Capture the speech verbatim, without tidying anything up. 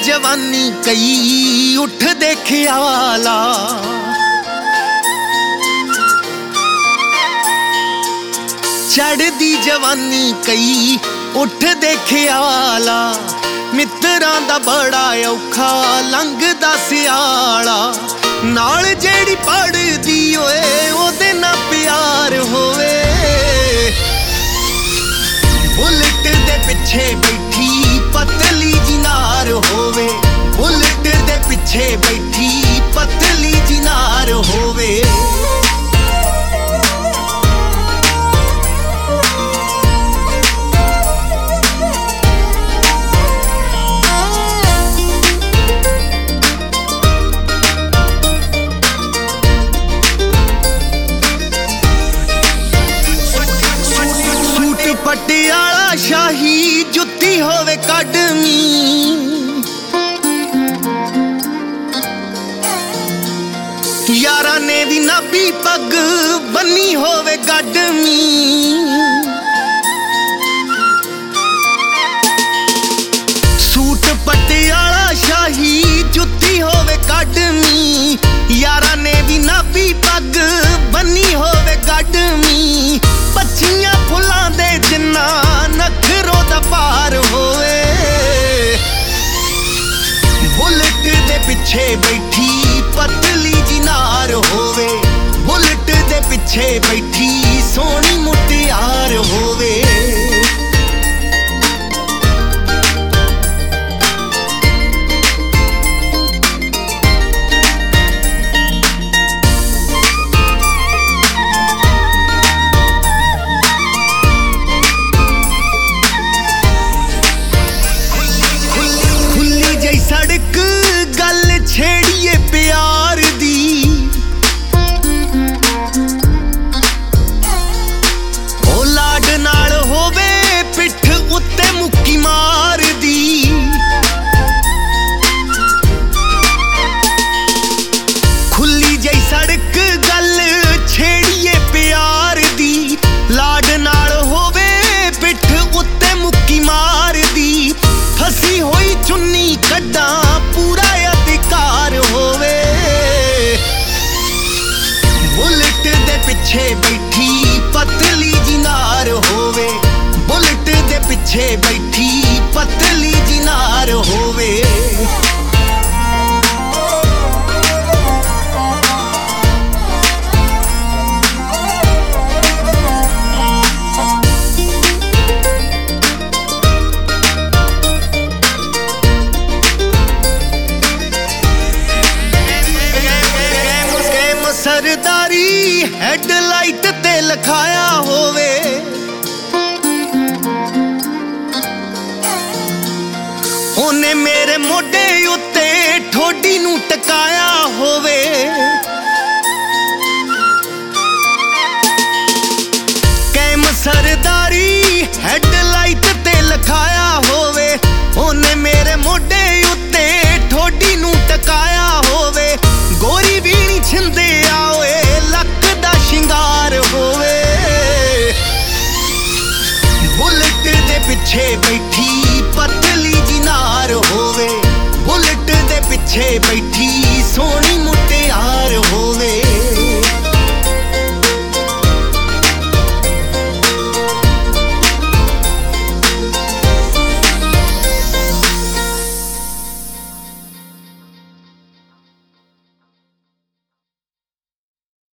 जवानी कई उठ दे ख्याला, चढ़दी जवानी कई उठ दे ख्याला। मित्रां दा बड़ा औखा लंघदा सियाला, नाल जेड़ी पढ़दी ओए ओदे नाल प्यार होवे। बुलेट दे पिछे बैठी पतली जी नार होवे, बुलेट दे पिछे बैठी पतली जी नार होवे। पटियाला शाही जुत्ती होवे कड़मी, यारा ने भी नाभी पग बनी होवे गडमी। सूट पटियाला शाही जुत्ती होवे कड़मी, यारा ने भी नाभी पग बनी होवे गडमी। पच्छियां फुलां दे जिन्ना नखरों दा पार होवे, बुलेट दे पिछे बैठी पतली जी नार होवे, बुलेट दे पिछे बैठी सोहनी मुटियार होवे। सड़क गल छेड़िए प्यार दी, ओ लाड नाल होवे पिठ उत्ते मुक्की मार दी। खुली जई सड़क गल छेड़िए प्यार दी, लाड नाल होवे पिठ उत्ते मुक्की मार दी। फसी होई चुन्नी कड्डा पूरा अधिकार होवे, बुलेट दे पिछे बैठी पतली जी नार होवे, बुलेट दे पिछे बैठी पतली जी नार होवे। सरदारी हेडलाइट ते लिखाया होवे, ओने मेरे मोढे उत्ते ठोडी नू टकाया होवे। कैम सरदारी हेडलाइट ते लिखाया होवे, ओने मेरे मोढे उत्ते ठोडी नू टकाया होवे। गोरी बीणी छिंदे आओए लक दा शिंगार होवे, बुलेट दे पिछे बैठी पतली जी नार होवे, बुलेट दे पिछे बैठी